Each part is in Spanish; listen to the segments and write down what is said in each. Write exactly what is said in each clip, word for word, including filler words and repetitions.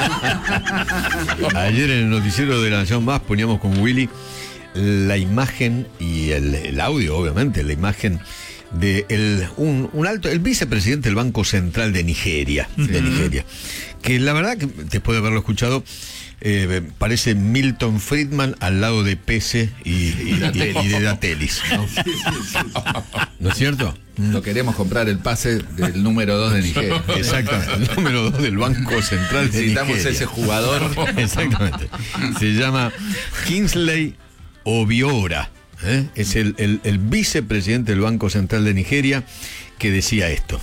Ayer en el noticiero de La Nación Más poníamos con Willy la imagen y el, el audio, obviamente, la imagen de el, un, un alto, el vicepresidente del Banco Central de Nigeria, sí. de Nigeria, que la verdad que después de haberlo escuchado, eh, parece Milton Friedman al lado de Pese y, y, y, y de Datelis, ¿no? Sí, sí, sí, sí. ¿No es cierto? No queremos comprar el pase del número dos de Nigeria. Exactamente, el número dos del Banco Central de Nigeria. Necesitamos ese jugador. Exactamente. Se llama Kingsley Obiora. ¿eh? Es el, el, el vicepresidente del Banco Central de Nigeria que decía esto.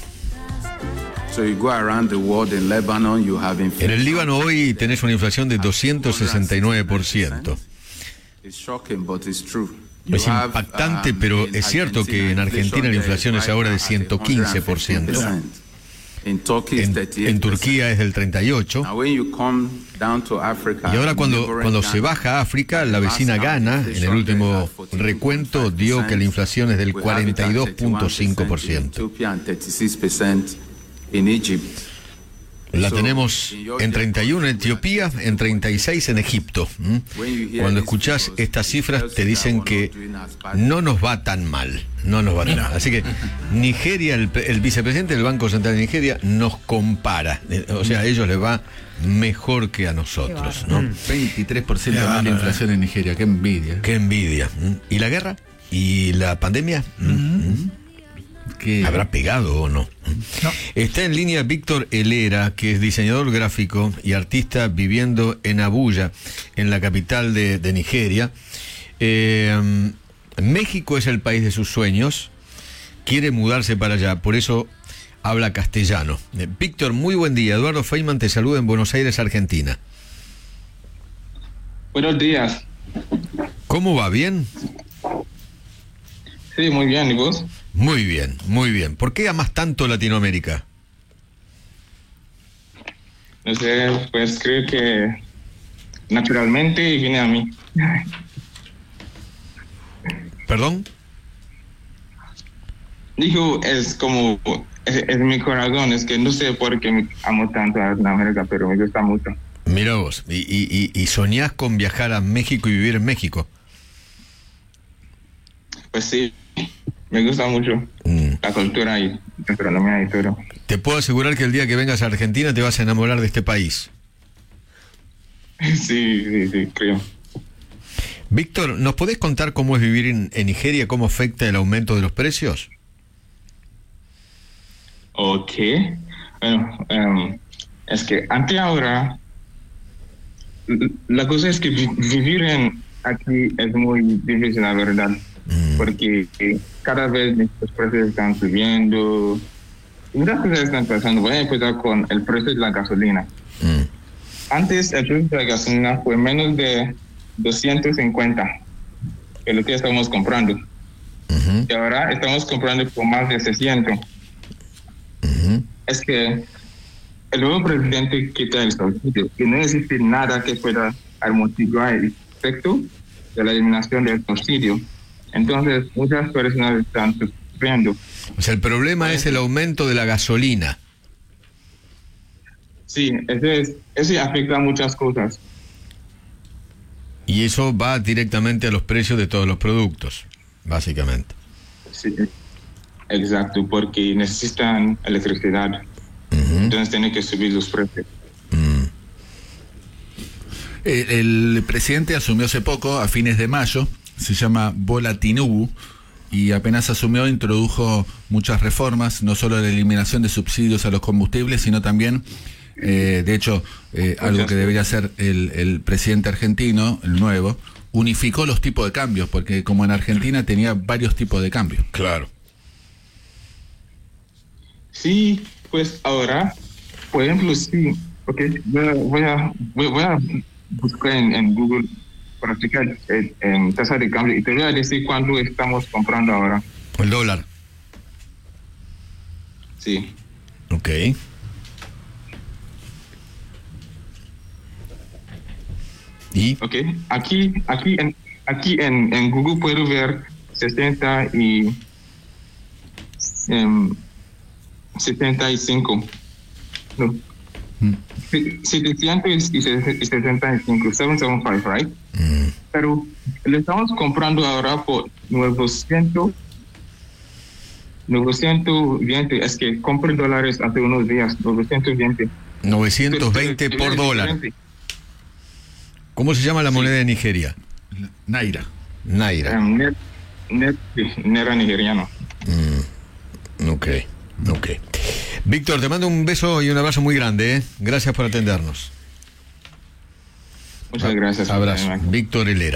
En el Líbano hoy tenés una inflación de doscientos sesenta y nueve por ciento. Es impactante, pero es cierto que en Argentina la inflación es ahora de ciento quince por ciento. En, en Turquía es del treinta y ocho por ciento. Y ahora cuando, cuando se baja a África, la vecina Ghana, en el último recuento, dio que la inflación es del cuarenta y dos punto cinco por ciento. La tenemos en treinta y uno en Etiopía, en treinta y seis en Egipto. ¿Mm? Cuando escuchás estas cifras te dicen que no nos va tan mal, no nos va tan mal. Así que Nigeria, el, el vicepresidente del Banco Central de Nigeria nos compara, o sea, a ellos les va mejor que a nosotros, ¿no? veintitrés por ciento más de inflación en Nigeria, qué envidia. Qué envidia. ¿Y la guerra? ¿Y la pandemia? ¿Mm? ¿Qué? ¿Habrá pegado o no? no? Está en línea Víctor Helera, que es diseñador gráfico y artista viviendo en Abuya, en la capital de, de Nigeria. Eh, México es el país de sus sueños, quiere mudarse para allá, por eso habla castellano. Eh, Víctor, muy buen día. Eduardo Feynman te saluda en Buenos Aires, Argentina. Buenos días. ¿Cómo va? ¿Bien? Sí, muy bien. ¿Y vos? Muy bien, muy bien. ¿Por qué amas tanto Latinoamérica? No sé, pues creo que naturalmente viene a mí. ¿Perdón? Dijo, es como, es, es mi corazón, es que no sé por qué amo tanto a Latinoamérica, pero me gusta mucho. Mira vos, y, y, y soñás con viajar a México y vivir en México. Pues sí. Me gusta mucho mm. la cultura y la gastronomía y todo. Te puedo asegurar que el día que vengas a Argentina te vas a enamorar de este país. Sí, sí, sí, creo. Víctor, ¿nos podés contar cómo es vivir en, en Nigeria, cómo afecta el aumento de los precios? Ok. Bueno, um, es que antes ahora, la cosa es que vi- vivir en aquí es muy difícil, la verdad. Mm. Porque cada vez los precios están subiendo y muchas cosas están pasando. Voy a empezar con el precio de la gasolina. Mm. Antes el precio de la gasolina fue menos de doscientos cincuenta, que es lo que estamos comprando. Uh-huh. Y ahora estamos comprando por más de seiscientos. Uh-huh. Es que el nuevo presidente quita el subsidio, que no existe nada que pueda amortiguar el efecto de la eliminación del subsidio. Entonces, muchas personas están sufriendo. O sea, el problema es el aumento de la gasolina. Sí, eso, es, eso afecta a muchas cosas. Y eso va directamente a los precios de todos los productos, básicamente. Sí, exacto, porque necesitan electricidad. Uh-huh. Entonces tienen que subir los precios. Uh-huh. El, el presidente asumió hace poco, a fines de mayo. Se llama Bola Tinubu y apenas asumió introdujo muchas reformas, no solo la eliminación de subsidios a los combustibles, sino también, eh, de hecho, eh, algo que debería hacer el, el presidente argentino, el nuevo, unificó los tipos de cambios, porque como en Argentina tenía varios tipos de cambios. Claro. Sí, pues ahora, por ejemplo, sí, okay, voy a, voy a, voy a buscar en, en Google para checar en, en tasa de cambio y te voy a decir cuánto estamos comprando ahora. El dólar. Sí. Ok. ¿Y? Ok, aquí, aquí, en, aquí en, en Google puedo ver sesenta y um, setenta y cinco. No. setecientos sesenta y cinco, setecientos setenta y cinco, right? Mm. Pero le estamos comprando ahora por novecientos, novecientos veinte, es que compré dólares hace unos días, novecientos veinte. novecientos veinte por dólar. ¿Cómo se llama la moneda de Nigeria? Naira. Naira. Um, net, net, Naira nigeriano. Mm. Ok, ok. Víctor, te mando un beso y un abrazo muy grande, ¿eh? Gracias por atendernos. Muchas gracias. Abrazo. Víctor Helera.